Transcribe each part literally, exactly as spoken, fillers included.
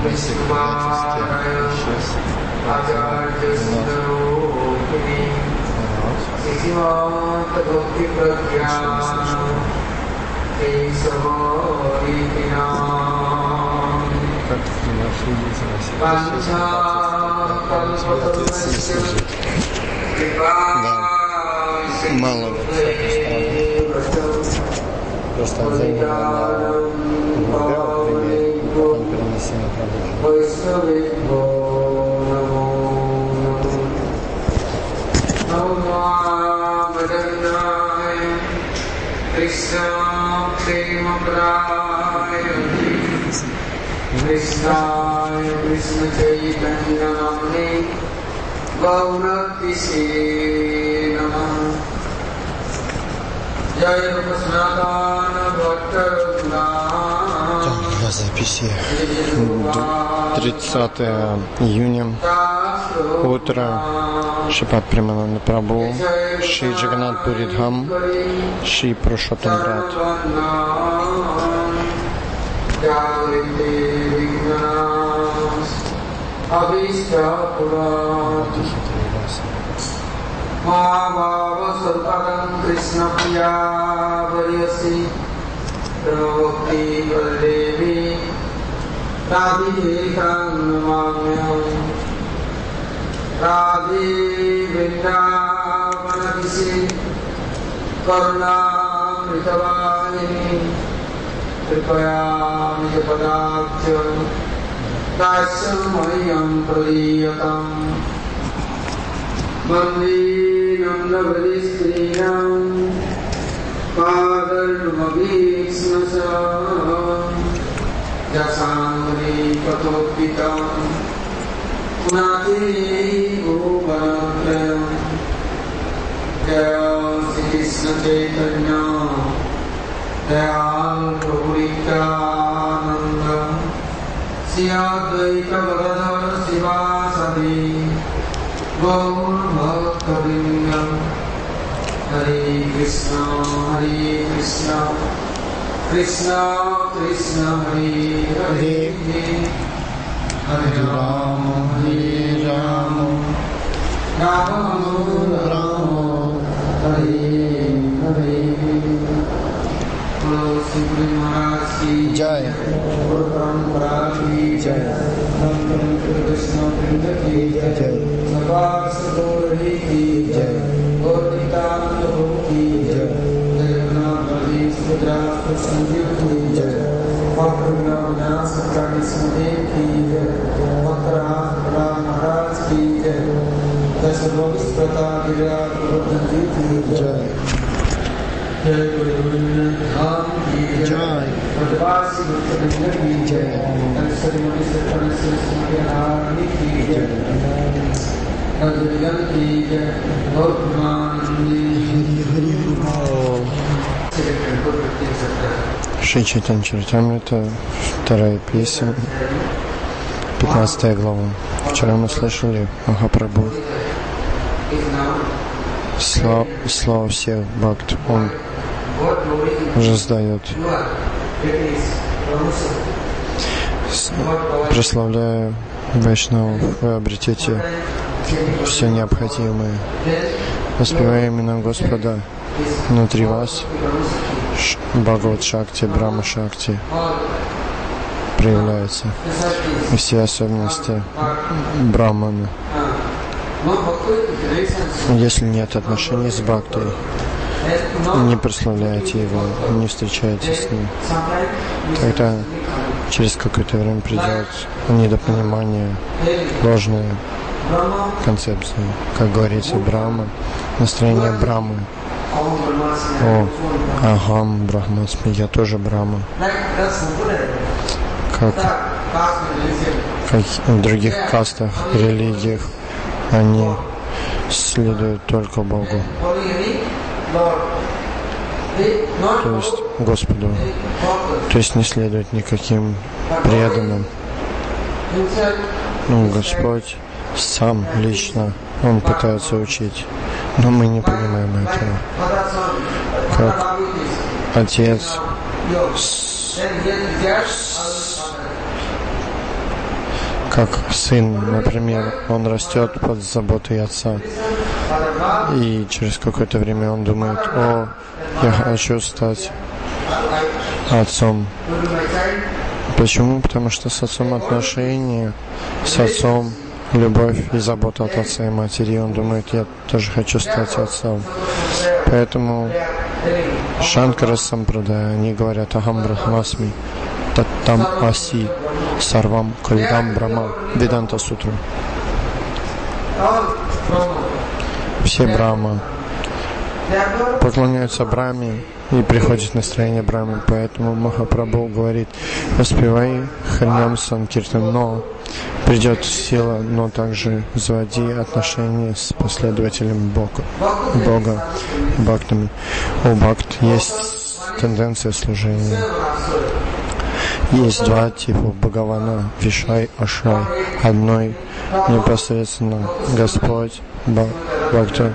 Мало вот с этой стороны. Просто отзови на Гурдева пример, потом перенеси на Для записи тридцатое июня, утро, Шрипад Премананда Прабху, Шри Джаганнат Пури Дхам, Шри Пурушоттам Брат. Bhava Sarpadam Krishna Priya Varyasi Pravakti Valdevi Radhe Namamyam Radhe Vrindavanadisi Karuna Mritavahini Kripaya Nijapadakya Tasyam Mayam Pradiyatam Mandi Nandavadi Srinam Padarnumabhisnasam Jasangri Patopitam Punati Upanakram Jaya Sri Krishna Chaitanya Jaya Prabhu Nityananda Sri Advaita Gadadhar Sivasadi Gaur Bhakta-vringam Hare Krishna, Hare Krishna Krishna Krishna Hare Hare Hare Rama, Hare Rama Rama Rama Hare Hare Bolo Sri Guru Maharaj ki Jai, Guru Parampara ki Jai, Nandana Krishna Vrinda ki Jai, Sabasudori ki Jai, Gauritananda ki Jai, Jagannath Bali Sudra Sanjeev ki Jai, Bhaktivinoda Vyasa Kali Smadev ki Jai, Bhaktivinoda Maharaj ki Jai, Dasarvabhisprata Virat Gurudhanji ki Jai, Jai Guru Dham ki Jai, Bhadvasi Bhaktivinoda ki Jai, Dasarvabhi Sarvasi Smadev ki Jai, Advigan ki Jai, Bhaktivinoda Шри Чайтанья Чаритамрита, вторая песня, пятнадцатая глава. Вчера мы слышали Махапрабху. Слава, слава всех бхакт, он уже сдает. Прославляя Вайшнавов, вы обретете все необходимое. Воспевая имена Господа внутри вас, Бхагават Шакти, Брахма Шакти проявляется. И все особенности Брахмана. Если нет отношений с Бхактой, не прославляете его, не встречаетесь с ним, тогда через какое-то время придет недопонимание, ложные концепции. Как говорится, Брахма, настроение Брахмы. О, Ахам Брахмасми, я тоже Брахма. Как, как в других кастах, религиях, они следуют только Богу. То есть Господу. То есть не следует никаким преданным. Ну, Господь сам лично, Он пытается учить. Но мы не понимаем этого. Как Отец с, с, как сын, например, он растет под заботой отца, и через какое-то время он думает: о, я хочу стать отцом. Почему? Потому что с отцом отношения, с отцом любовь и забота от отца и матери, и он думает: я тоже хочу стать отцом. Поэтому Шанкара Сампрадая, они говорят: Ахам Брахмасми, Таттам Аси, Сарвам Калидам Брахма, Веданта Сутру. Все Брахма поклоняются Брахме и приходит настроение Брахмы. Поэтому Махапрабху говорит: воспевай Харинам Санкиртан, но придет сила, но также заводи отношения с последователем Бога, Бога бхактами. У бхакт есть тенденция служения. Есть два типа Бхагавана, Вишай, Ашай. Одной непосредственно Господь, Бхакта,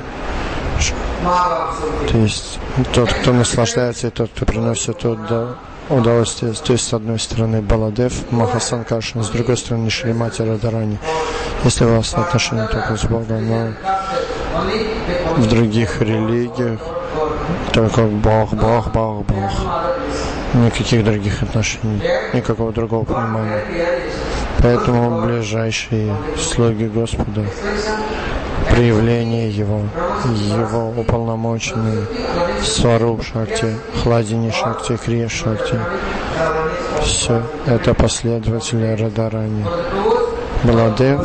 то есть тот, кто наслаждается, и тот, кто приносит удовольствие. То есть с одной стороны Баладев, Махасанкаршан, с другой стороны Шримати Радарани. Если у вас отношения только с Богом, но в других религиях только Бог, Бог, Бог, Бог. Никаких других отношений, никакого другого понимания. Поэтому ближайшие слуги Господа, проявление Его, Его уполномоченные, Сваруб Шакти, Хладини Шакти, Крия Шакти, все это последователи Радарани. Баладев,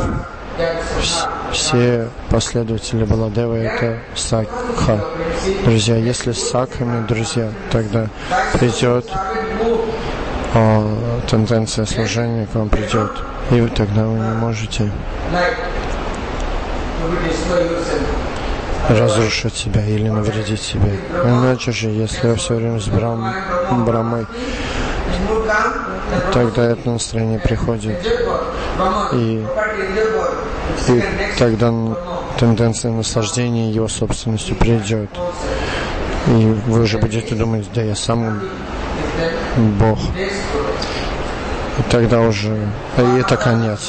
все последователи Баладева — это Сакха. Друзья, если с Сакхами друзья, тогда придет о, тенденция служения к вам придет, и тогда вы не можете разрушить себя или навредить себе. Иначе же, если вы все время с Брам, Брамой, тогда это настроение приходит, и, и тогда тенденция наслаждения его собственностью придет. И вы уже будете думать: да я сам Бог. И тогда уже, и это конец.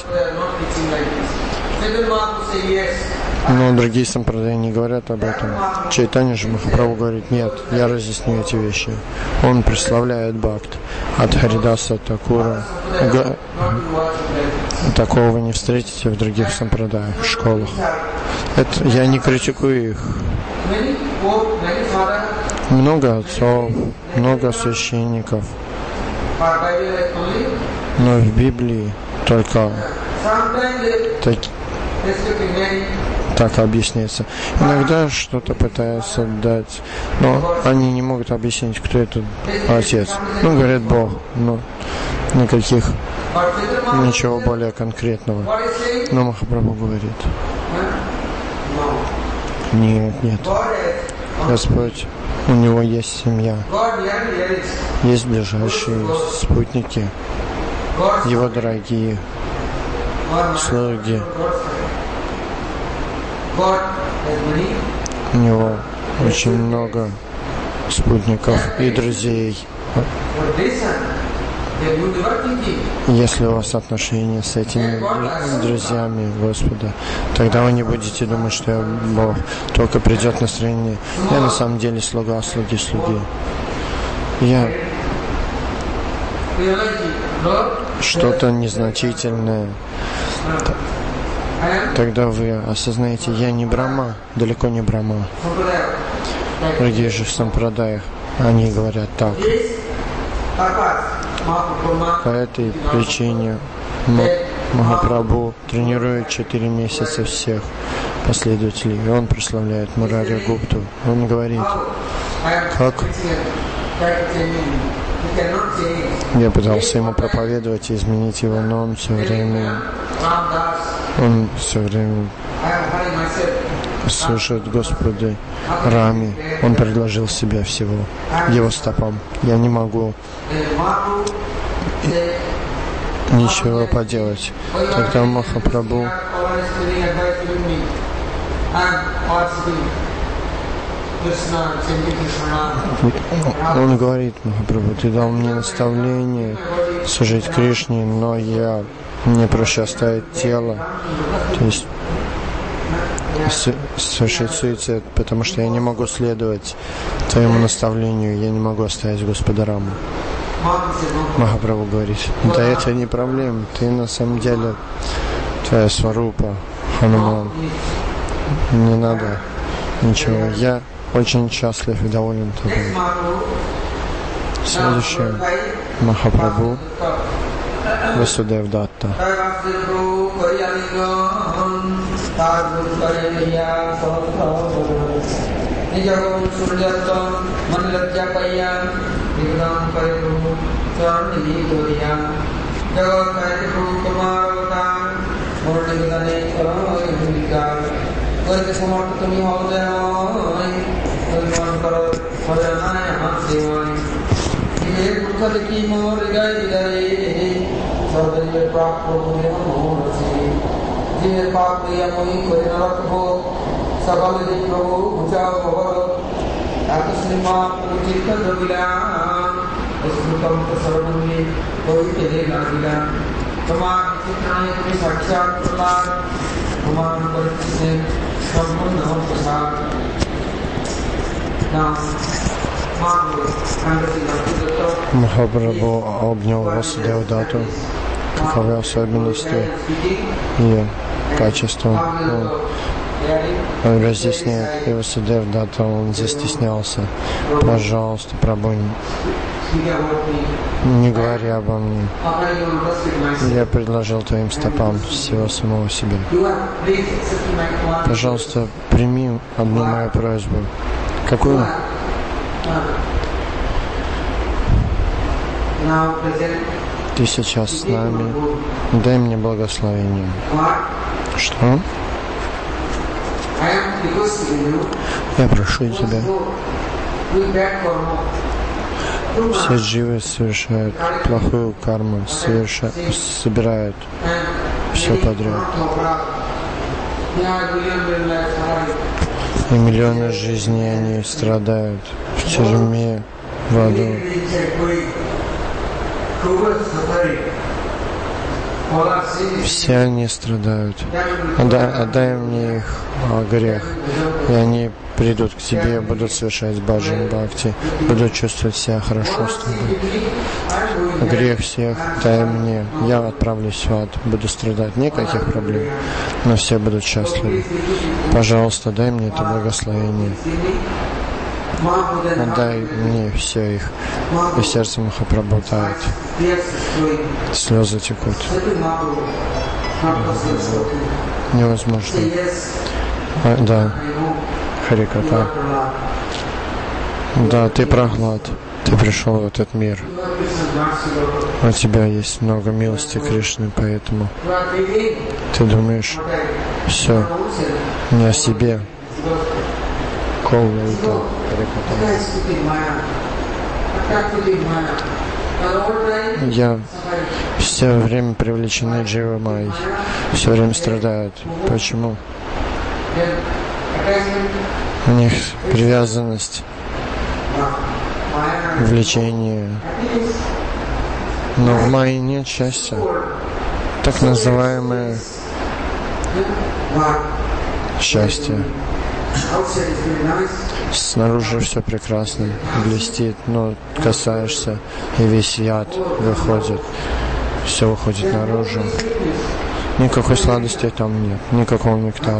Но другие сампрадаи не говорят об этом. Чайтанья же Махапрабху говорит: нет, я разъясню эти вещи. Он прославляет бхакт. От Харидаса Такура г... такого вы не встретите в других сампрадаях, школах. Это, я не критикую их. Много отцов, много священников. Но в Библии только так, так объясняется. Иногда что-то пытаются дать, но они не могут объяснить, кто это отец. Ну, говорят Бог, но никаких, ничего более конкретного. Но Махапрабху говорит: нет, нет. Господь, у него есть семья, есть ближайшие спутники, его дорогие слуги. У него очень много спутников и друзей. Если у вас отношения с этими друзьями Господа, тогда вы не будете думать, что я Бог. Только придет настроение: я на самом деле слуга, слуги, слуги. Я что-то незначительное. Тогда вы осознаете: я не Брахма, далеко не Брахма. Другие же в сампрадаях, они говорят так. По этой причине Махапрабху тренирует четыре месяца всех последователей, и он прославляет Мурари Гупту. Он говорит: как я пытался ему проповедовать и изменить его, но он все время, он все время слушает Господа Рами. Он предложил себя всего его стопам. Я не могу ничего поделать. Тогда Махапрабху он говорит: Махапрабху, ты дал мне наставление служить Кришне, но я мне проще оставить тело, то есть совершить суицид, потому что я не могу следовать твоему наставлению, я не могу оставить Господа Раму. Махапрабху говорит, да это не проблема, ты на самом деле твоя сварупа, Хануман, не надо ничего, я очень счастлив и доволен тобой. Следующее, Махапрабху, Васудев Датта. Махапрабху обнял Васудев Датту. Каковы особенности и качества? Он разъясняет, и Васудев Датта, он застеснялся. Пожалуйста, Прабху, не говори обо мне. Я предложил твоим стопам всего самого себя. Пожалуйста, прими одну мою просьбу. Какую? Ты сейчас с нами. Дай мне благословение. Что? Я прошу тебя. Все дживы совершают плохую карму, совершают, собирают все подряд. И миллионы жизней они страдают в тюрьме, в аду. Все они страдают. Отдай, отдай мне их а, грех, и они придут к тебе, будут совершать баджан бхакти, будут чувствовать себя хорошо с тобой. Грех всех дай мне, я отправлюсь в ад, буду страдать, никаких проблем, но все будут счастливы. Пожалуйста, дай мне это благословение. Отдай мне все их. И сердце Махапрабху тает. Слезы текут. Невозможно. А, да. Хариката. Да, ты Прахлад. Ты пришел в этот мир. У тебя есть много милости Кришны, поэтому ты думаешь все не о себе. Я все время привлечены Джива Майей, все время страдают. Почему? У них привязанность, влечение. Но в Майе нет счастья. Так называемое счастье. Снаружи все прекрасно, блестит, но касаешься, и весь яд выходит, все выходит наружу. Никакой сладости там нет, никакого нектара.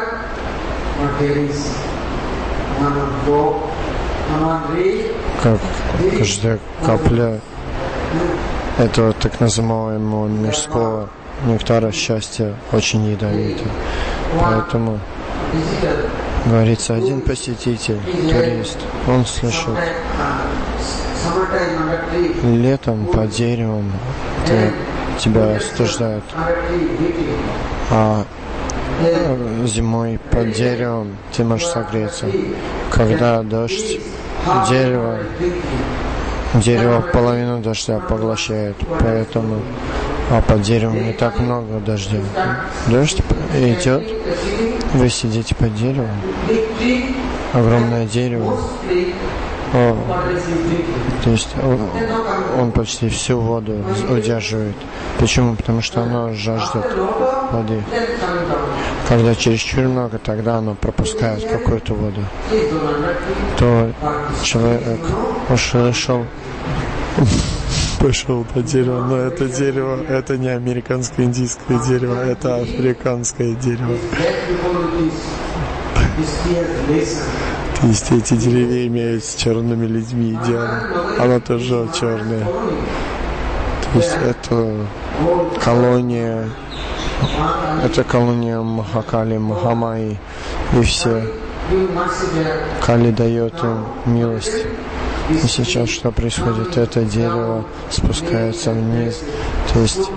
Как каждая капля этого так называемого мирского нектара счастья очень ядовита. Поэтому говорится, один посетитель, турист, он слышит, летом по деревам ты, тебя остуждают, а зимой под деревом ты можешь согреться. Когда дождь, дерево, дерево половину дождя поглощает, поэтому, а под деревом не так много дождя. Дождь идет, вы сидите под деревом, огромное дерево, О, то есть он почти всю воду удерживает. Почему? Потому что оно жаждет воды. Когда чересчур много, тогда оно пропускает какую-то воду. То человек ушел, пошел по дереву, но это дерево, это не американское индийское дерево, это африканское дерево. То есть эти деревья имеют с черными людьми идеально. Оно тоже черное. То есть это колония, это колония Махакали, Махамайи. И все. Кали дает им милость. И сейчас что происходит? Это дерево спускается вниз. То есть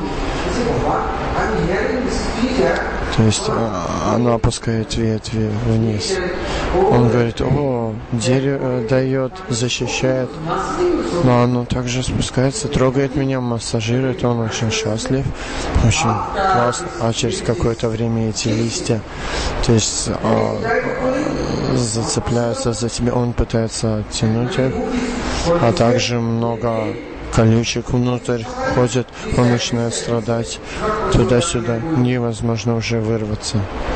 То есть оно опускает ветви вниз. Он говорит: о, дерево дает, защищает, но оно также спускается, трогает меня, массажирует, он очень счастлив, очень классно. А через какое-то время эти листья, то есть а, зацепляются за тебя, он пытается оттянуть их, а также много колючек внутрь ходит, он начинает страдать туда-сюда, невозможно уже вырваться.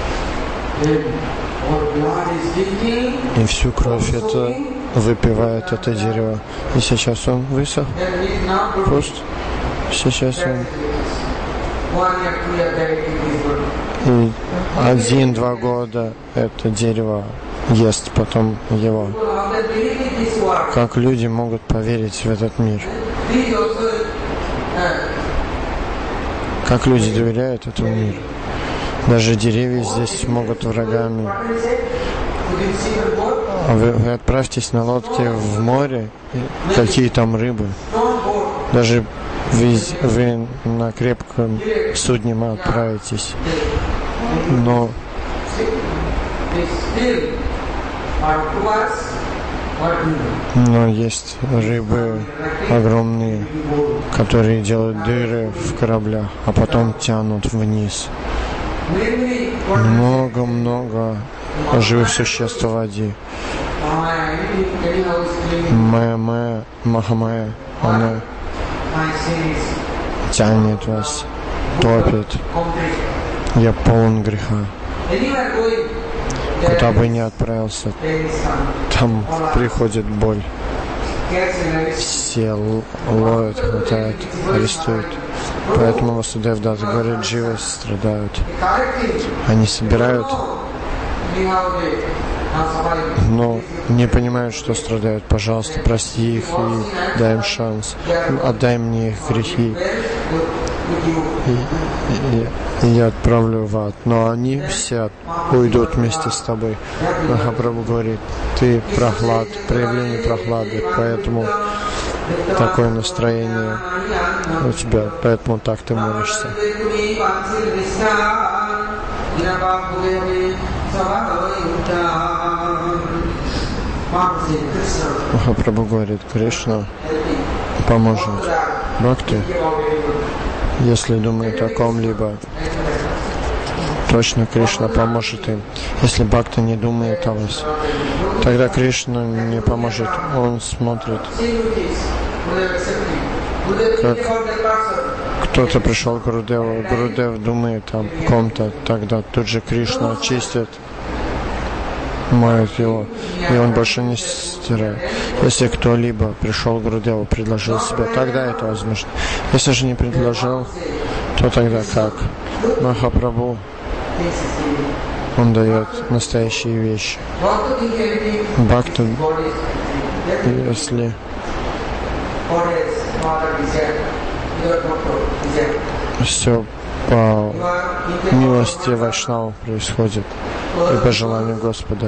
И всю кровь это выпивает это дерево. И сейчас он высох, пуст. Сейчас он и один-два года это дерево ест потом его. Как люди могут поверить в этот мир? Как люди доверяют этому миру? Даже деревья здесь могут врагами. Вы, вы отправьтесь на лодке в море, какие там рыбы. Даже вы, вы на крепком судне отправитесь. Но Но есть рыбы огромные, которые делают дыры в кораблях, а потом тянут вниз. Много-много живых существ в воде. Майя-майя, Махамайя, она тянет вас, топит. Я полон греха. Куда бы ни отправился, там приходит боль. Все ловят, хватают, арестуют. Поэтому Васудев Датта говорит, дживы страдают. Они собирают, но не понимают, что страдают. Пожалуйста, прости их и дай им шанс. Отдай мне их грехи. И, и, и я отправлю в ад. Но они все уйдут вместе с тобой. Махапрабху говорит, ты прохлад, проявление прохлады, поэтому такое настроение у тебя, поэтому так ты молишься. Махапрабху говорит, Кришна поможет бхакти, если думает о ком-либо. Точно Кришна поможет им. Если бхакта не думает о вас, тогда Кришна не поможет. Он смотрит, как кто-то пришел к Гурудеву, Гурудев думает о ком-то, тогда тут же Кришна очистит, моет его, и он больше не стирает. Если кто-либо пришел к Гурудеву, предложил себя, тогда это возможно. Если же не предложил, то тогда как? Махапрабху, он дает настоящие вещи. Бхакта, если все по милости Вайшнава происходит и по желанию Господа.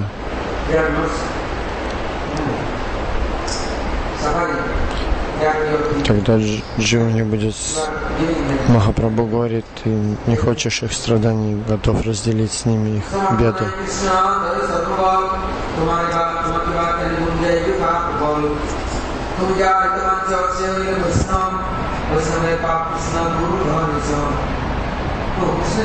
Тогда джива не будет. Махапрабху говорит, ты не хочешь их страданий, готов разделить с ними их беды.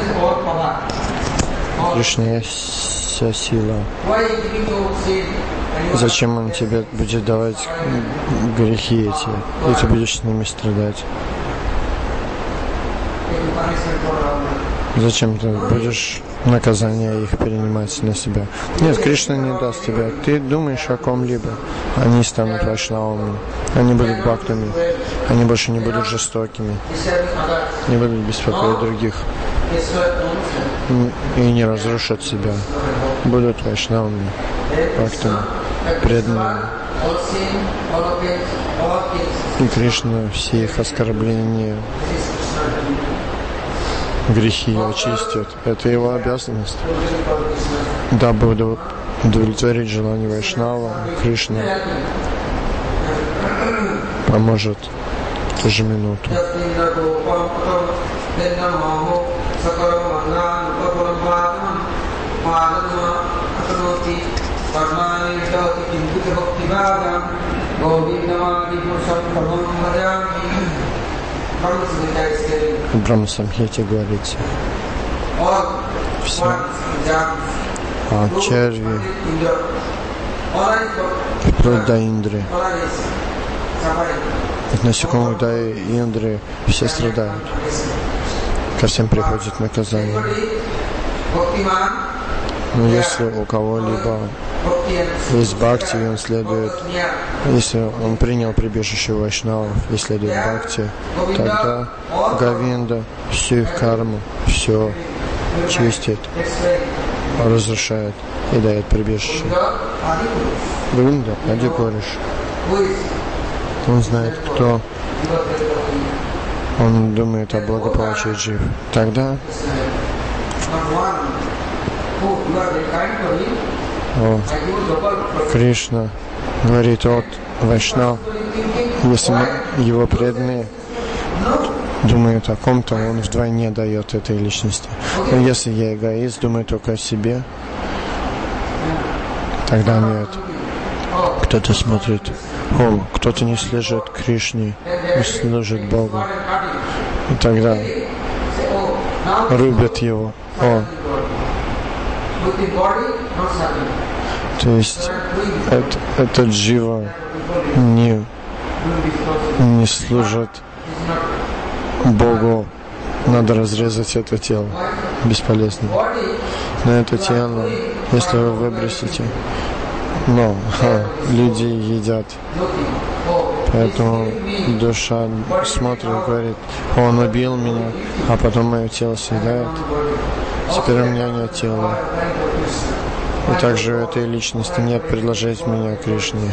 Кришна есть вся сила. Зачем он тебе будет давать грехи эти, и ты будешь с ними страдать? Зачем ты будешь наказание их перенимать на себя? Нет, Кришна не даст тебе. Ты думаешь о ком-либо. Они станут вайшнавами. Они будут бхактами. Они больше не будут жестокими. Не будут беспокоить других. И не разрушат себя. Будут вайшнавами, бхактами, преданными. И Кришна все их оскорбления, грехи очистит. Это его обязанность. Дабы удовлетворить желание Вайшнава, Кришна поможет в ту же минуту. В Брахма-самхите говорится, все а черви, вплоть до Индры, от насекомых до Индры, все страдают. Ко всем приходит наказание. Но если у кого-либо есть бхакти, и он следует, если он принял прибежище вайшнавов и следует бхакти, тогда Говинда всю их карму, все чистит, разрушает и дает прибежище. Говинда, Ади Гориш. Он знает, кто. Он думает о благополучии джив. Тогда о, Кришна говорит от Вайшнав, если его преданные думают о ком-то, он вдвойне дает этой личности. Но если я эгоист, думаю только о себе, тогда нет. Кто-то смотрит, о, кто-то не служит Кришне, не служит Богу. И тогда рубят его. О, то есть это, этот джива не, не служит Богу, надо разрезать это тело, бесполезно. Но это тело, если вы выбросите, но ха, люди едят, поэтому душа смотрит и говорит, он убил меня, а потом мое тело съедает. Теперь у меня нет тела. И также у этой личности нет предложить меня Кришне.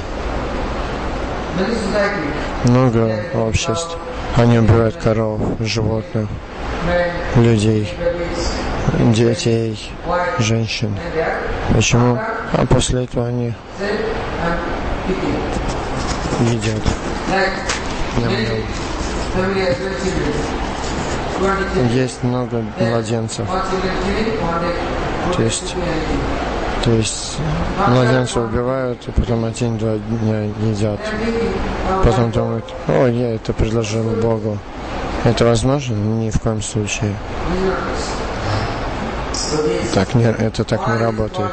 Много обществ. Они убивают коров, животных, людей, детей, женщин. Почему? А после этого они едят. Ням-ням. Есть много младенцев. То есть, то есть младенцев убивают, и потом один-два дня едят. Потом думают, о, я это предложил Богу. Это возможно? Ни в коем случае. Так не, это так не работает.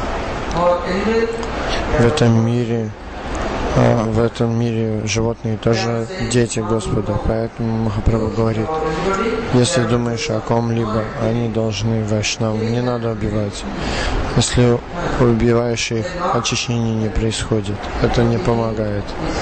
В этом мире А в этом мире животные тоже дети Господа. Поэтому Махапрабху говорит, если думаешь о ком-либо, они должны вайшнавам. Не надо убивать. Если убиваешь их, очищение не происходит. Это не помогает.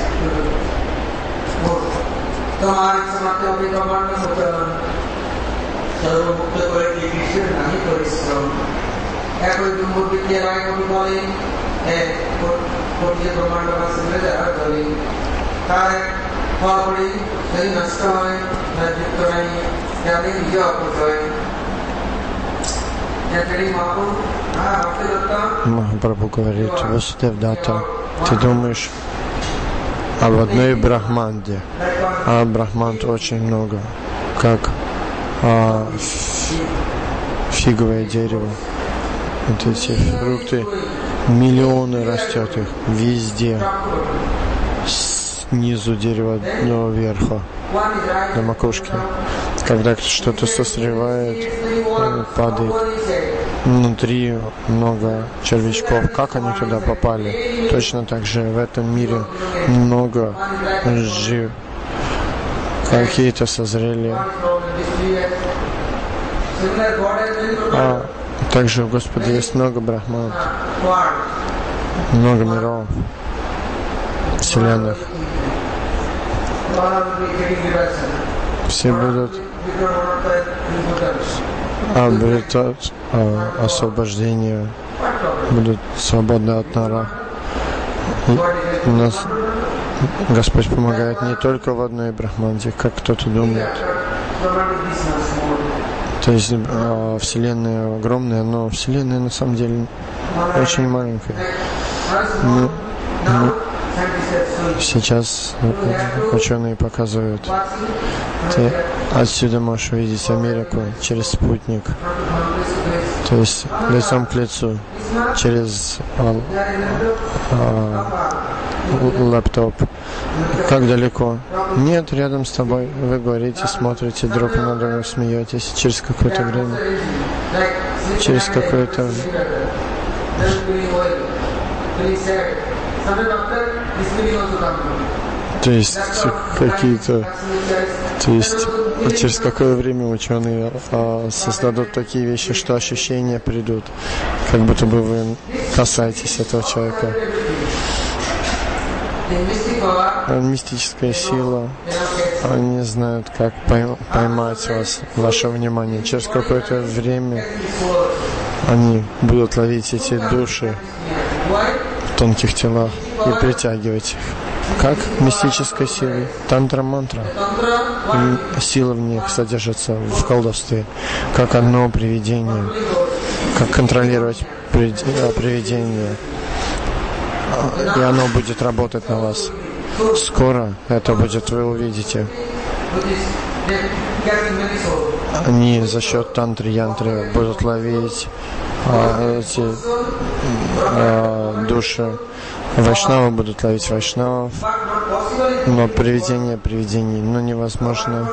Махапрабху говорит, Васудев Датта, ты думаешь об одной брахманде, а брахманд очень много, как а, фиговое дерево. Вот эти фрукты, миллионы растет их везде, снизу дерева до верха, до макушки. когда что-то созревает, падает, внутри много червячков. Как они туда попали? Точно так же в этом мире много жив. Какие-то созрели. А также у Господа есть много брахман, много миров, вселенных. Все будут обретать а, освобождение, будут свободны от нора. И нас Господь помогает не только в одной брахманде, как кто-то думает. То есть а, Вселенная огромная, но Вселенная на самом деле очень маленькая. Мы, мы сейчас ученые показывают, ты отсюда можешь увидеть Америку через спутник, то есть лицом к лицу, через а, а, лэптоп. Как далеко? Нет, рядом с тобой. Вы говорите, смотрите друг на друга, смеетесь. Через какое-то время. Через какое-то То есть какие-то, то есть через какое время ученые а, создадут такие вещи, что ощущения придут, как будто бы вы касаетесь этого человека. Мистическая сила, они знают, как поймать вас, ваше внимание. Через какое-то время они будут ловить эти души в тонких телах и притягивать их. Как мистической силой. Тантра-мантра. Сила в них содержится в колдовстве. Как одно привидение. Как контролировать привидение. И оно будет работать на вас. Скоро это будет, вы увидите. Они за счет тантры-янтры будут ловить а, эти а, души. Вайшнавы будут ловить вайшнавов. Но привидение привидений, но невозможно.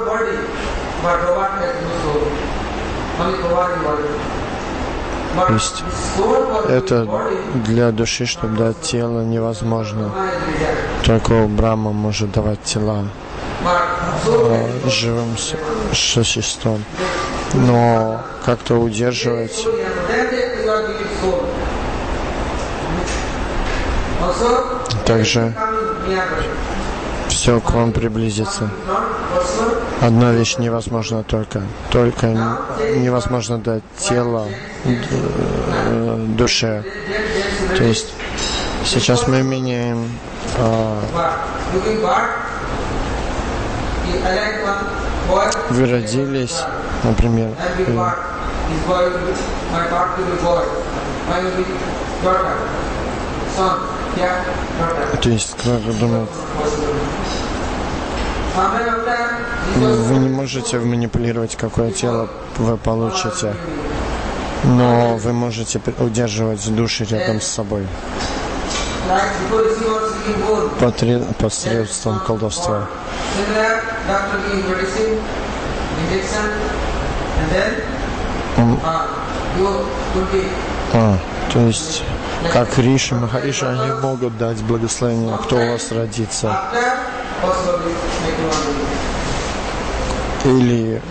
То есть это для души, чтобы дать тело, невозможно. Только у Брахма может давать тела э, живым существам. Но как-то удерживать. Также все к вам приблизится. Одна вещь невозможна только. Только невозможно дать тело душе. То есть сейчас мы меняем а, вы родились, например, то есть, как вы думаете, вы не можете манипулировать, какое тело вы получите, но вы можете удерживать души рядом с собой посредством колдовства. А, то есть, как Риши, Махариши, они могут дать благословение, кто у вас родится. Или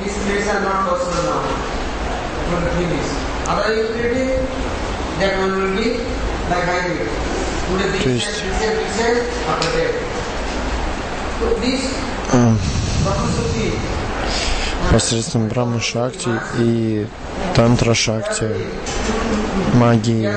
то есть э, посредством Брахма Шакти и Тантра Шакти, магии,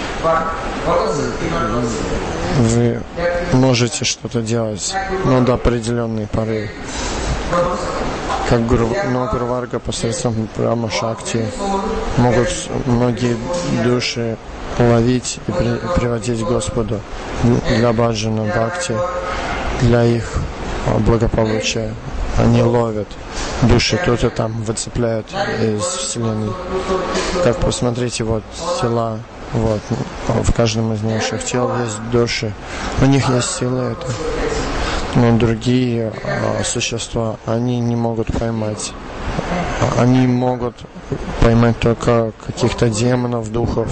вы можете что-то делать, но до определенной поры. Как Гуру, но Гурварга посредством Брахма Шакти могут многие души ловить и при, приводить к Господу для баджана, бхакти, для их благополучия. Они ловят души, тут и там выцепляют из Вселенной. Как посмотрите, вот тела, вот в каждом из наших тел есть души, у них есть сила это. Но другие а, существа, они не могут поймать они могут поймать только каких-то демонов, духов.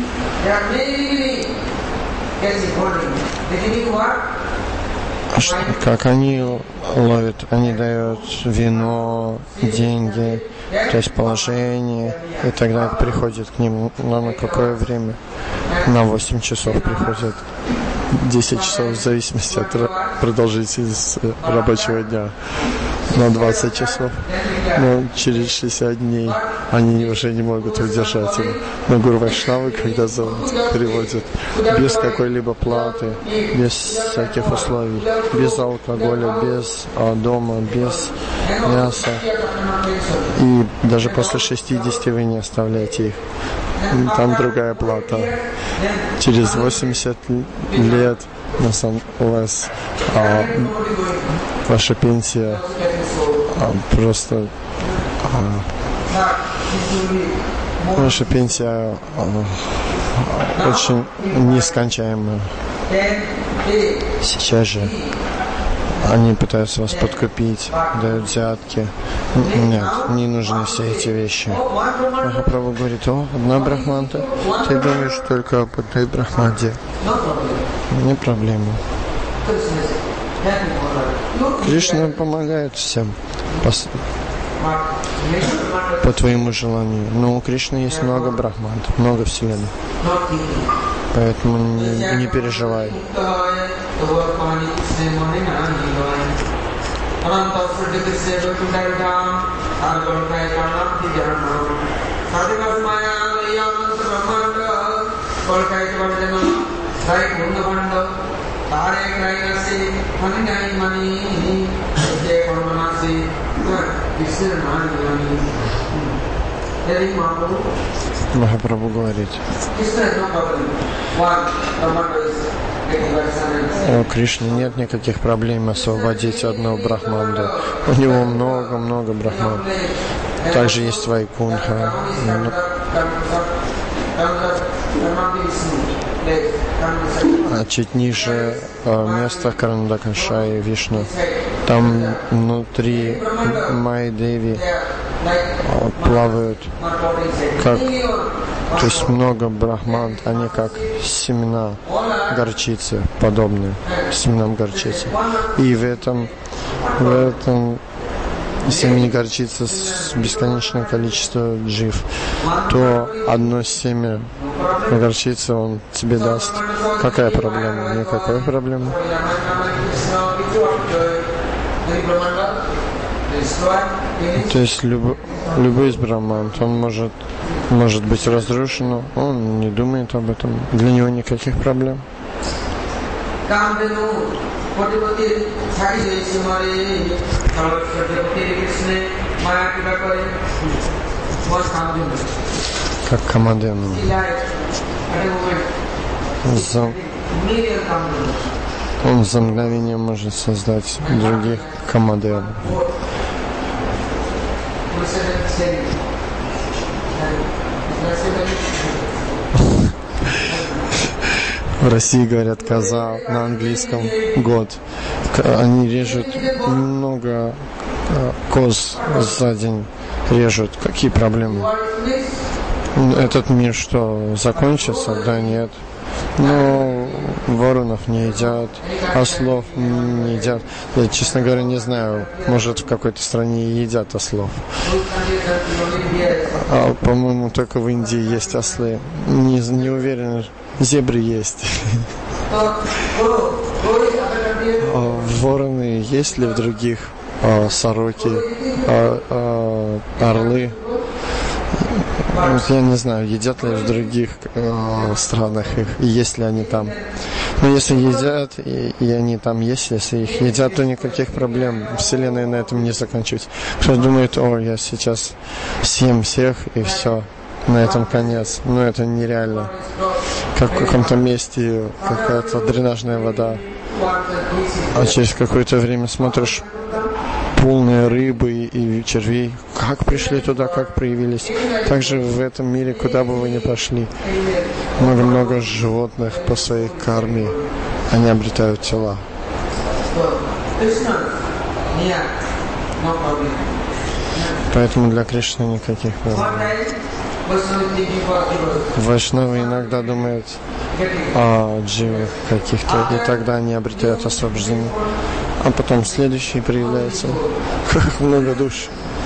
Как они ловят? Они дают вино, деньги, то есть положение, и тогда приходит к ним. Но на какое время? На восемь часов приходят. десять часов в зависимости от продолжительности рабочего дня. На двадцать часов. Но через шестьдесят дней они уже не могут удержать его. Но Гуру Вайшнавы, когда зовут, приводят без какой-либо платы, без всяких условий, без алкоголя, без а, дома, без мяса. И даже после шестидесяти вы не оставляете их. Там другая плата. Через восемьдесят лет на самом, у вас а, ваша пенсия а, просто а, ваша пенсия а, очень нескончаемая. Сейчас же они пытаются вас подкупить, дают взятки. Нет, не нужны все эти вещи. Махапрабху говорит: о, одна брахманта, ты думаешь только об одной брахманде. Не проблема. Кришна помогает всем по, по твоему желанию. Но у Кришны есть много брахмант, много вселенных. Поэтому не, не переживай. Махапрабху говорит: у Кришны нет никаких проблем освободить одну брахманду. У него много-много брахманд. Также есть Вайкунха. А чуть ниже место Карандакаша и Вишну. Там внутри Майя-деви плавают как, то есть много брахманд, они как семена горчицы, подобные семенам горчицы. И в этом, в этом семени горчицы с бесконечное количество джив, то одно семя горчицы он тебе даст. Какая проблема? Никакой проблемы. То есть люб, любой из брахманд, он может, может быть разрушен, он не думает об этом, для него никаких проблем. Как Камадену. За... Он за мгновение может создать других Камаденов. В России говорят коза, на английском год. Они режут много коз за день. Режут. Какие проблемы? Этот мир что, закончится? Да нет. Но воронов не едят, ослов не едят. Я, честно говоря, не знаю, может в какой-то стране и едят ослов. А, по-моему, только в Индии есть ослы. Не, не уверен, зебры есть. Вороны есть ли в других? Сороки, орлы? Я не знаю, едят ли в других э, странах их, и есть ли они там. Но если едят, и, и они там есть, если их едят, то никаких проблем. Вселенная на этом не заканчивается. Кто думает: о, я сейчас съем всех, и все, на этом конец. Но это нереально. Как в каком-то месте какая-то дренажная вода, а через какое-то время смотришь, полные рыбы и червей. Как пришли туда, как проявились. Также в этом мире, куда бы вы ни пошли, много-много животных по своей карме, они обретают тела. Поэтому для Кришны никаких проблем. Вайшнавы иногда думают о дживах каких-то, и тогда они обретают освобождение. А потом следующий проявляется. Как много душ.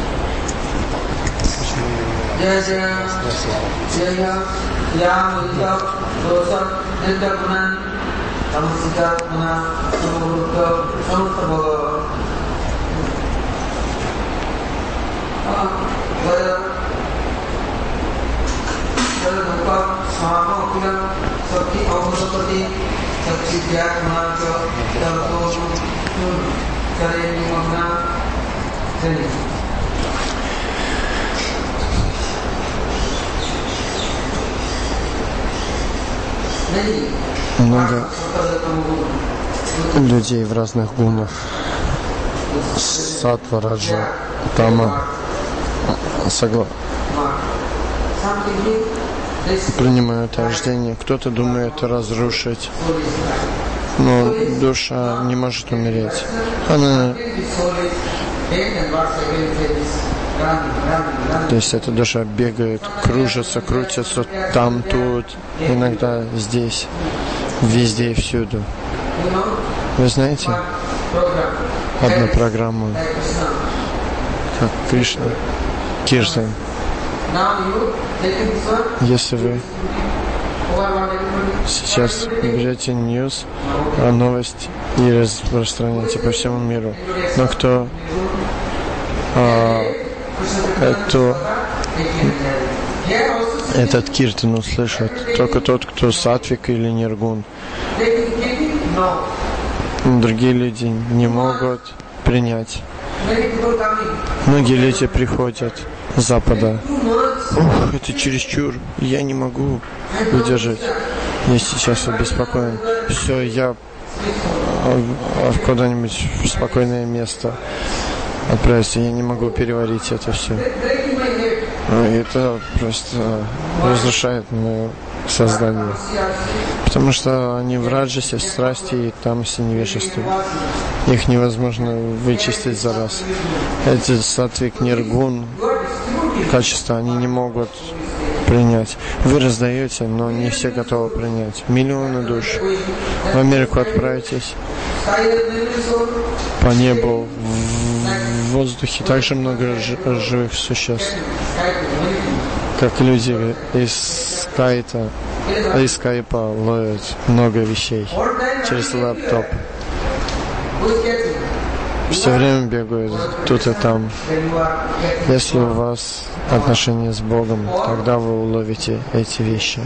Много людей в разных гунах. Сатва, раджа, тама, сагла. Принимают рождение. Кто-то думает разрушить, но душа не может умереть. Она... То есть эта душа бегает, кружится, крутится там, тут, иногда здесь, везде и всюду. Вы знаете одну программу, как Кришна, Киртан. Если вы сейчас берете ньюс, новость и распространяете по всему миру, но кто а, эту, этот киртан услышит, только тот, кто сатвик или ниргун. Другие люди не могут принять. Многие люди приходят с Запада. Ох, это чересчур, я не могу выдержать. Я сейчас обеспокоен. Все, я куда-нибудь в спокойное место отправиться. Я не могу переварить это все. Это просто разрушает мое сознание. Потому что они в раджасе, в страсти и тамасе, невежестве. Их невозможно вычистить за раз. Эти сатвик, ниргун качества они не могут принять. Вы раздаете, но не все готовы принять. Миллионы душ. В Америку отправитесь. По небу, в воздухе также много живых существ, как люди из скайта, из скайпа ловят много вещей через лэптоп. Все время бегают тут и там. Если у вас отношения с Богом, тогда вы уловите эти вещи,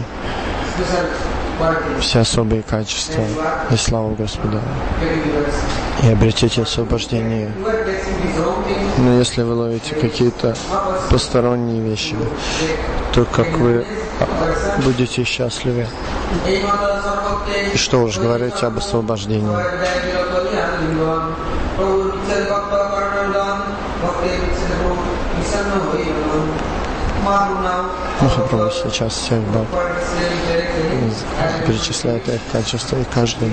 все особые качества и славу Господа, и обретете освобождение. Но если вы ловите какие-то посторонние вещи, то как вы будете счастливы. И что уж говорить об освобождении. Махапрабху сейчас всех баб перечисляет их качества, и каждый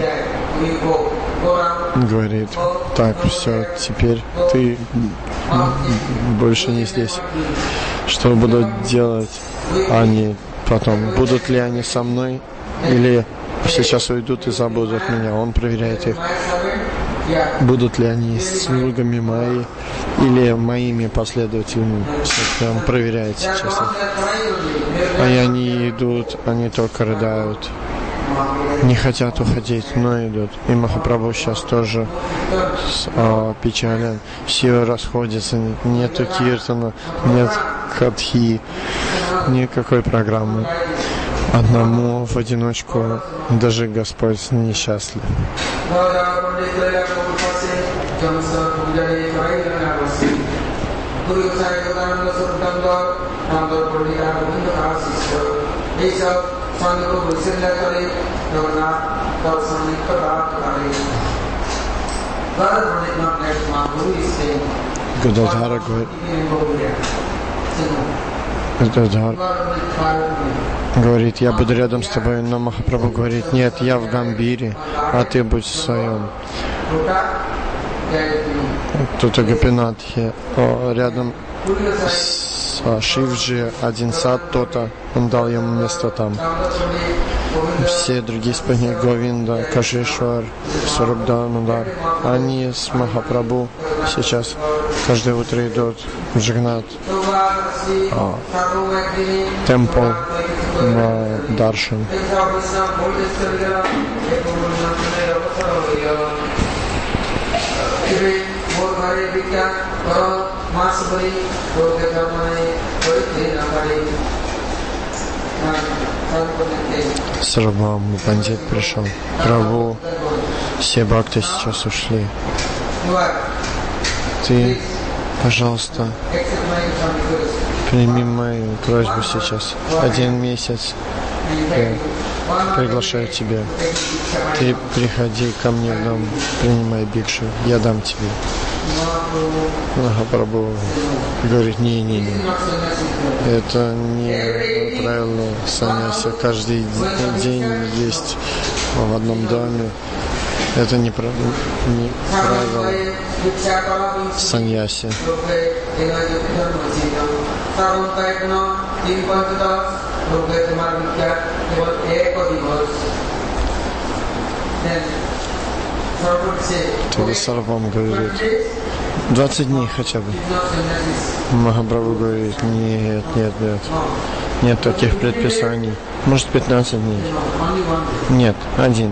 говорит: так, все, теперь ты больше не здесь. Что будут делать они потом? Будут ли они со мной? Или сейчас уйдут и забудут меня? Он проверяет их. Будут ли они слугами мои или моими последователями? Он проверяет сейчас. А они идут, они только рыдают. Не хотят уходить, но идут. И Махапрабху сейчас тоже а, печален. Все расходятся, нету киртана, нет катхи, никакой программы. Одному в одиночку даже Господь несчастлив. Гададхара говорит, Гададхар говорит: я буду рядом с тобой, но Махапрабху говорит: нет, я в Гамбире, а ты будь в своем. Тут Гопинатхи, рядом с Шивджи, один сад, то-то, он дал ему место там. Все другие исполнители Говинда, Кашишвар, Сарабданудар, они с Махапрабху сейчас каждое утро идут в Джагнат а, темпл на Даршан. Сарабхам Пандит пришел. Прабху, все бхакты сейчас ушли. Ты, пожалуйста, прими мою просьбу сейчас. Один месяц я приглашаю тебя. Ты приходи ко мне в дом, принимай бикшу, я дам тебе. Махапрабху говорит, не-не-не, это не правильно саньяси. Каждый день есть в одном доме. Это не, прав... не правило саньяси. Тогда Сарвам говорит, двадцать дней хотя бы. Махапрабху говорит, нет, нет, нет. Нет таких предписаний. Может, пятнадцать дней. Нет, один.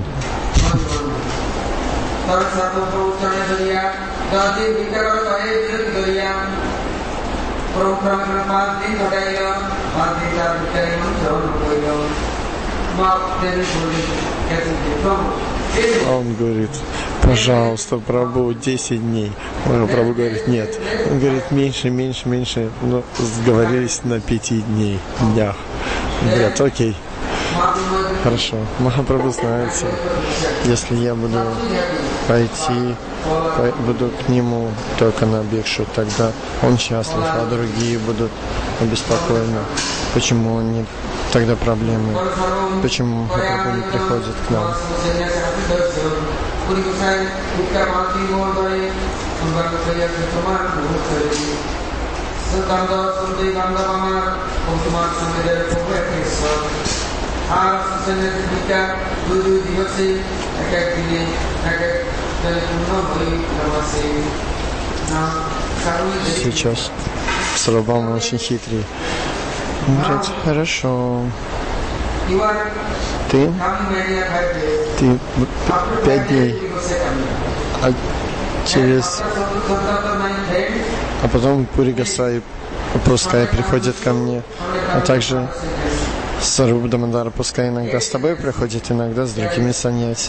А он говорит, пожалуйста, Прабху, десять дней. Прабху говорит, нет. Он говорит, меньше, меньше, меньше. Но сговорились на пяти дней, днях. Говорят, окей. Хорошо. Махапрабху знается, если я буду пойти, буду к нему только на бикшу, тогда он счастлив, а другие будут обеспокоены. Почему они тогда проблемы? Почему Махапрабху не приходит к нам? Сейчас Сарабхам очень хитрый. Говорит, хорошо. Ты, ты пять дней, а через, а потом Пури Госвами пускай приходит ко мне, а также Саруб Дамодар пускай иногда с тобой приходит, иногда с другими саньяси.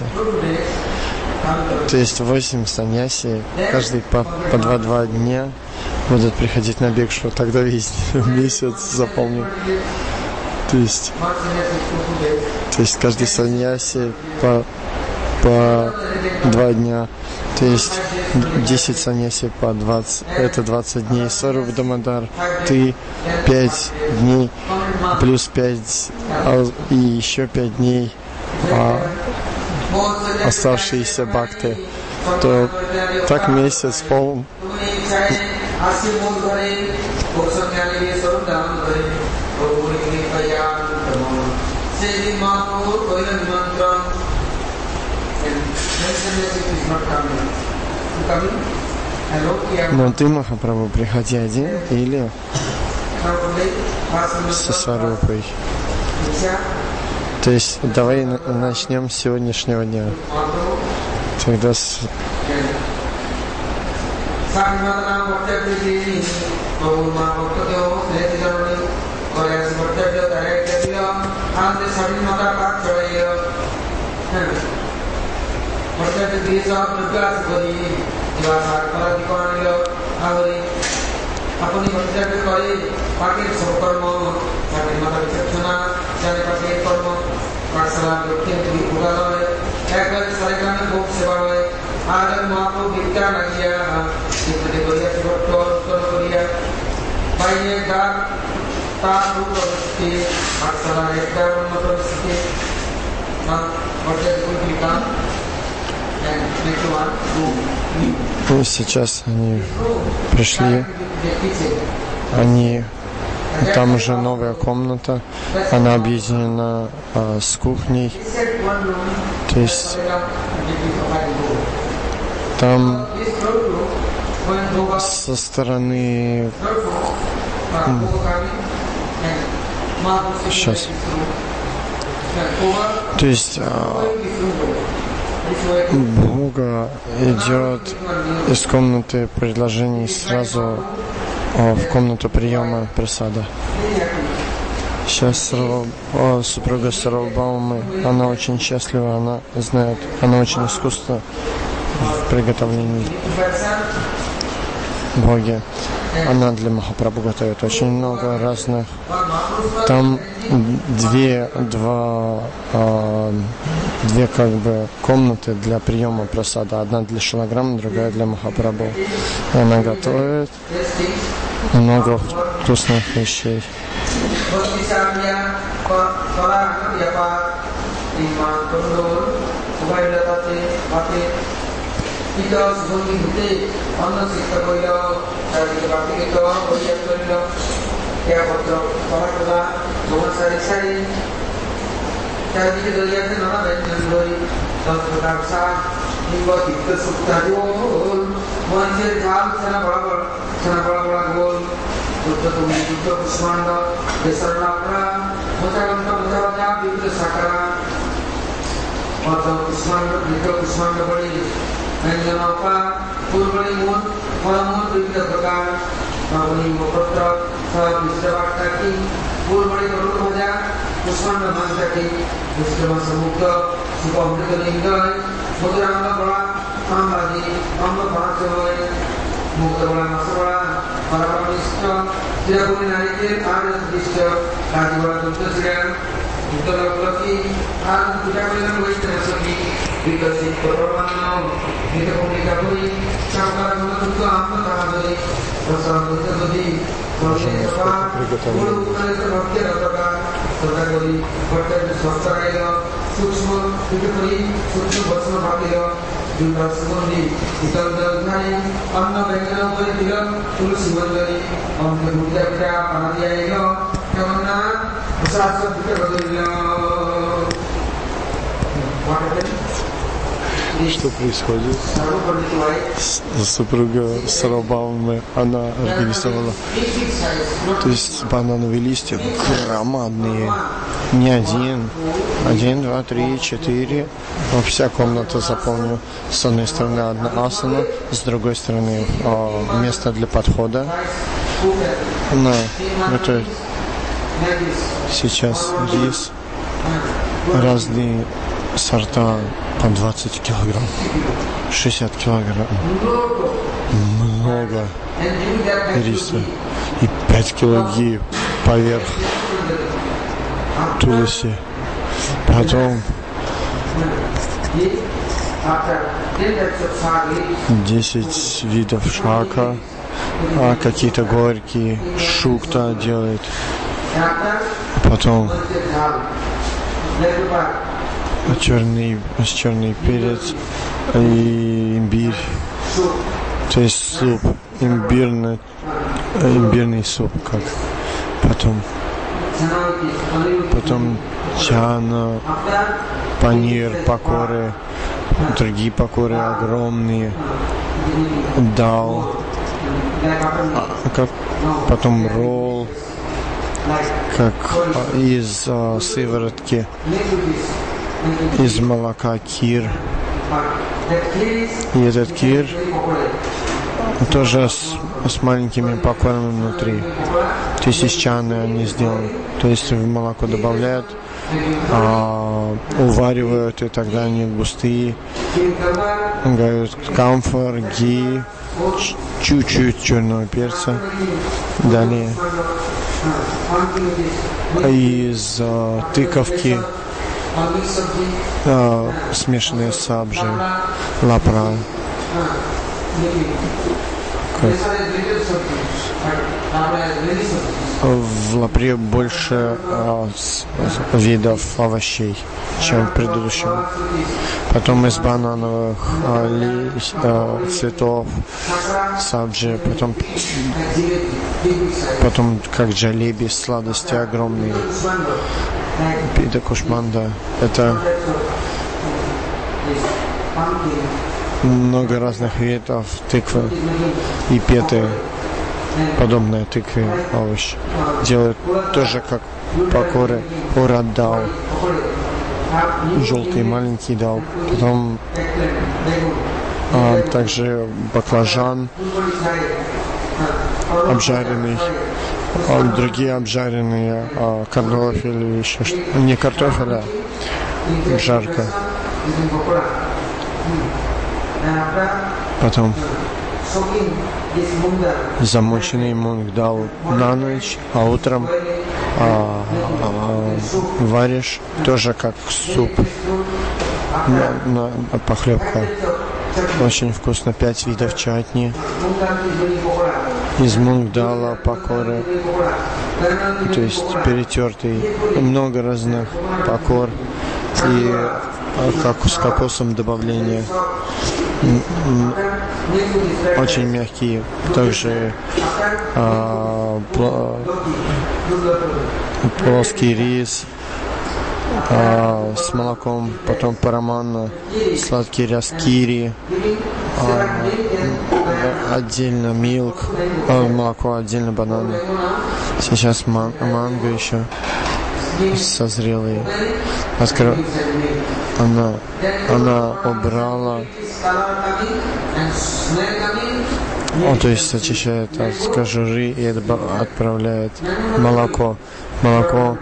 То есть восемь саньяси, каждый по, по два-два дня будут приходить на бикшу, тогда весь месяц заполнен. То есть, то есть каждый саньяси по, по два дня, то есть десять саньяси по двадцать, это двадцать дней. Саруб Дамодар, ты пять дней, плюс пять, а, и еще пять дней, а оставшиеся бхакты, то так месяц полон. Но ты, Махапрабху, приходи один или со Сварупой. То есть давай начнем с сегодняшнего дня. Тогда с... अपनी भक्ति करे पाके सब कर्म सारे माता विचक्षणा सारे पाके कर्म पाठशाला लक्ष्य दुई उदाहरण एक बार सारे काम भोग सेवा है आदर महापो विद्या लगिया जितने बढ़िया सेवक उत्तर करिया पाइए दार तार रूप अवस्थे पाठशाला एक बार उन्नत अवस्थे ना बढ़ते कोई भी काम И сейчас они пришли, они, там уже новая комната, она объединена а, с кухней, то есть там со стороны, сейчас, то есть а, Бога идет из комнаты предложений сразу о, в комнату приема прасада. Сейчас о, супруга Сарвабаумы, она очень счастлива, она знает, она очень искусна в приготовлении Боги. Она для Махапрабху готовит очень много разных. Там две, два, а, две как бы комнаты для приема прасада. Одна для Шилаграма, другая для Махапрабху. И она готовит много вкусных вещей. Kita sebelum itu, anda sikap boleh, saya kita pakai itu, boleh boleh, ya betul, orang tua, semua sari sari, saya kita lihat itu nama lain boleh, dan terpaksa, ini kita suka jual, manusia jam sana berapa, sana berapa jual, betul tu betul kusmanda, besar lapra, macam macam macam macam itu sakara, atau kusmanda, betul kusmanda boleh. Apa purwani moon, moon bibida prakar, mani mokotra, sab bishtavakaki, purwani karur bhaja, kusmanda bhansaki, bishtava samukta, subhamrita lingay, muduranga bala, ambadi, amba bhansavay, mukta bala masavay, paraparamishta, tirapuni narike, aras bishta, rajivara dutta siraya, uttara ulaki, aras pujabilan vaishtanasaki, विकसित परमात्मा नितकोनी कापुरी चाकार मनोतुक आत्मताहादरी प्रसादित दधि परमेश्वर गुरु उपनिषद भक्ति रतका सदागरी कर्तव्य संस्कारेण सूक्ष्म विकपरी सूक्ष्म वचन भागेय जुटा सुगंधि शीतल जलधारी अन्न व्यंजन उपरि तिलक तुलसी मंजरी अमृत भूता पिता अनादियाय कमना प्रसाद विकट बदलिया Что происходит? Супруга Сарвабаумы, она организовала, то есть банановые листья громадные, не один, один, два, три, четыре, вся комната заполнена. С одной стороны одна асана, с другой стороны о, место для подхода. Она готовит сейчас рис, разные сорта по двадцать килограмм, шестьдесят килограмм, много риса и пять килограмм поверх тулуси. Потом десять видов шака, а какие-то горькие, шукта делает. Потом черный, черный перец и имбирь, то есть суп, имбирный, имбирный суп, как. Потом, потом чана, панир, пакоры, другие пакоры огромные, дал, как, потом ролл, как из а, сыворотки, из молока кир. И этот кир тоже с, с маленькими пакорами внутри. То есть из чаны они сделаны. То есть в молоко добавляют, а, уваривают, и тогда они густые. Говорят камфор, ги, чуть-чуть черного перца. Далее из а, тыковки, а, смешанные с сабжей, лапра. Как? в лапре больше а, с, видов овощей, чем в предыдущем. Потом из банановых а, ли, а, цветов, сабджи, потом, потом как джалеби, сладости огромные. Пита кушманда. Это много разных видов тыквы и петы, подобные тыкве, овощи. Делают тоже как пакоры, урад дал, желтый маленький дал. Потом а, также баклажан обжаренный, а другие обжаренные, а, картофель или еще что-то. Не картофель, а жарко. Потом замоченный мунгдал на ночь, а утром а, а, варишь тоже как суп, на, на, похлебка. Очень вкусно. Пять видов чатни из мунгдала, пакоры, то есть перетертый, много разных пакор и как с кокосом добавления. Очень мягкие. Также а, плоский рис а, с молоком, потом параманна, сладкий рис кири, а, отдельно милк, а, молоко, отдельно бананы. Сейчас ман, манго еще созрелые. Откро... Она, она убрала, о, то есть очищает от кожуры и отправляет молоко. Молоко,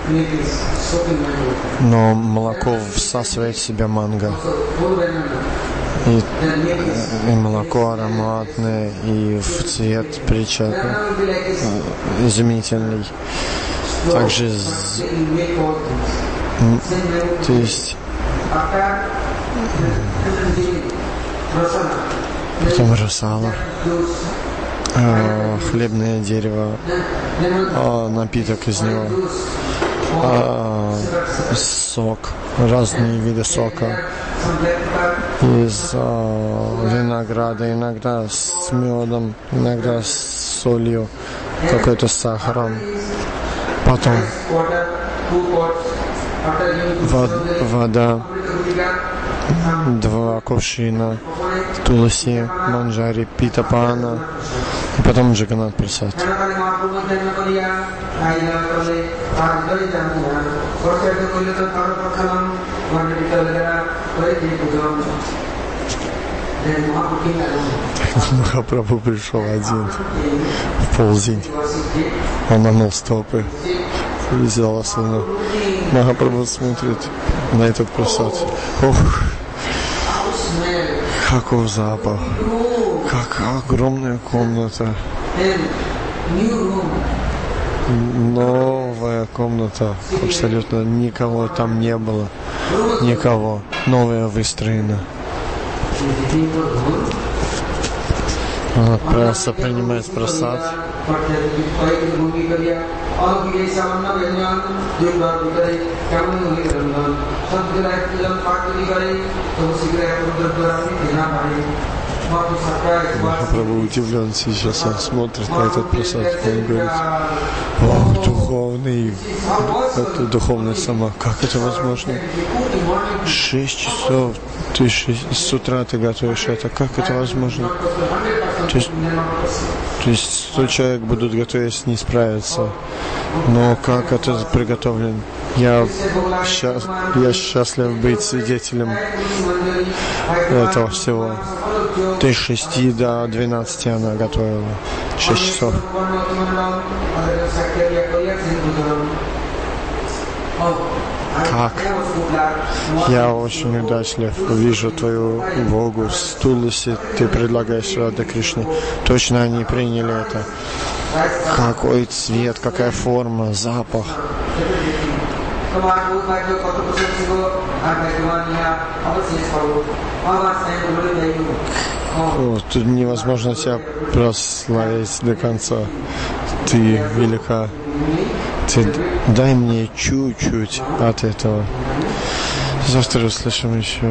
но молоко всасывает в себя манго. И, и молоко ароматное, и в цвет приятный, изумительный. Также, то есть, потом росала, э, хлебное дерево, э, напиток из него, э, сок, разные виды сока из э, винограда, иногда с медом, иногда с солью, какой-то с сахаром. Потом вода, два кувшина, туласи, манджари, пита пана, и потом джаганат прасад. Махапрабху пришел один в полдень. Он намыл стопы, взял асану. Махапрабху смотрит на этот прасад. Ох, какой запах! Как огромная комната! Новая комната. Абсолютно никого там не было. Никого. Новая выстроена. Он отправился принимать прасад. Махапрабху удивлен сейчас, он смотрит на этот прасад, он говорит: о, духовный, это духовная сама, как это возможно? Шесть часов, ты с утра ты готовишь это, как это возможно? То есть, то есть сто человек будут готовить, не справиться. Но как это приготовлено? Я, счаст, я счастлив быть свидетелем этого всего. Ты с шести до двенадцати она готовила. Шесть часов. Как? Я очень удачлив. Вижу твою Богу с Туласи, ты предлагаешь Рада Кришне. Точно они приняли это. Какой цвет, какая форма, запах. О, тут невозможно тебя прославить до конца. Ты велика. Ты дай мне чуть-чуть от этого. Завтра услышим еще.